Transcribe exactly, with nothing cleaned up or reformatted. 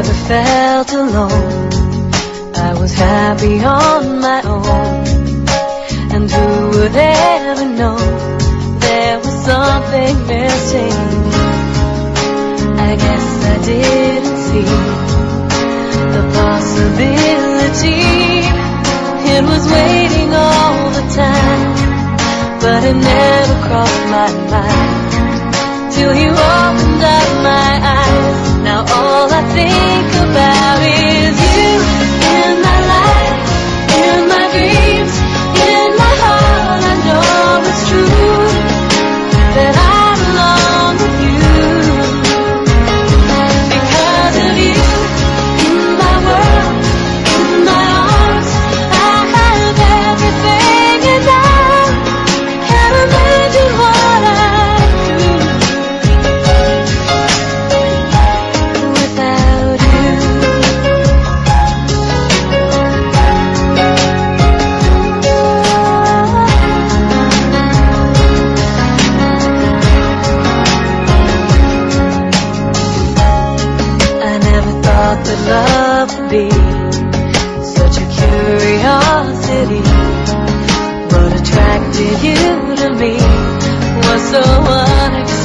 never felt alone. I was happy on my own. And who would ever know there was something missing? I guess I didn't see the possibility. It was waiting all the time, but it never crossed my mind till you opened up my eyes. Now all I think about is you in my life, in my dreams, in my heart. I know it's true that I belong with you. Because of you, in my world, in my arms, I have everything, and I can't imagine what I'd do without you. I never thought that love would be such a curiosity. What attracted you to me was so unexpected.